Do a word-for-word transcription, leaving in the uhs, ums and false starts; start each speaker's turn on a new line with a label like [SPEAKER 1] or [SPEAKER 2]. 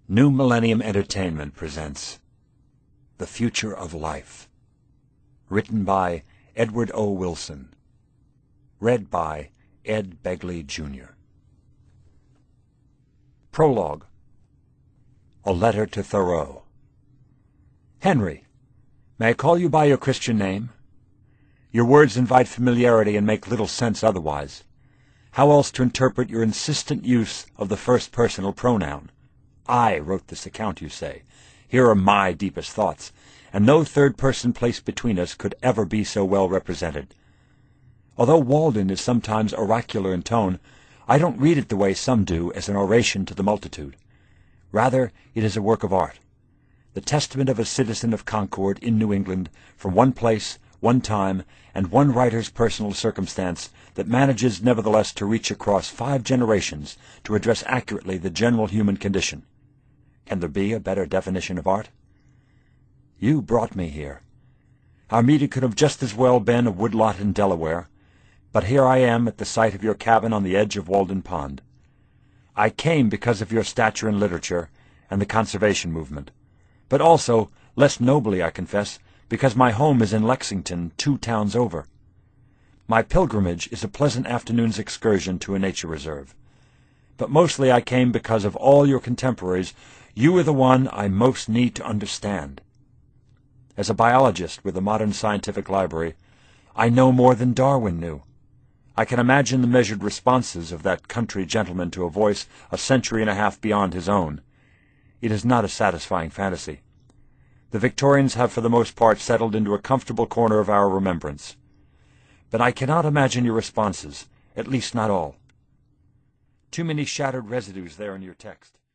[SPEAKER 1] New Millennium Entertainment presents The Future of Life. Written by Edward O. Wilson. Read by Ed Begley, Junior Prologue. A Letter to Thoreau. Henry, may I call you by your Christian name? Your words invite familiarity and make little sense otherwise. How else to interpret your insistent use of the first personal pronoun? I wrote this account, you say. Here are my deepest thoughts, and no third person placed between us could ever be so well represented. Although Walden is sometimes oracular in tone, I don't read it the way some do, as an oration to the multitude. Rather, it is a work of art, the testament of a citizen of Concord in New England, from one place, one time, and one writer's personal circumstance, that manages nevertheless to reach across five generations to address accurately the general human condition. Can there be a better definition of art? You brought me here. Our meeting could have just as well been a woodlot in Delaware, but here I am at the site of your cabin on the edge of Walden Pond. I came because of your stature in literature and the conservation movement, but also, less nobly I confess, because my home is in Lexington, two towns over. My pilgrimage is a pleasant afternoon's excursion to a nature reserve. But mostly I came because of all your contemporaries. You are the one I most need to understand. As a biologist with a modern scientific library, I know more than Darwin knew. I can imagine the measured responses of that country gentleman to a voice a century and a half beyond his own. It is not a satisfying fantasy. The Victorians have for the most part settled into a comfortable corner of our remembrance. But I cannot imagine your responses, at least not all. Too many shattered residues there in your text.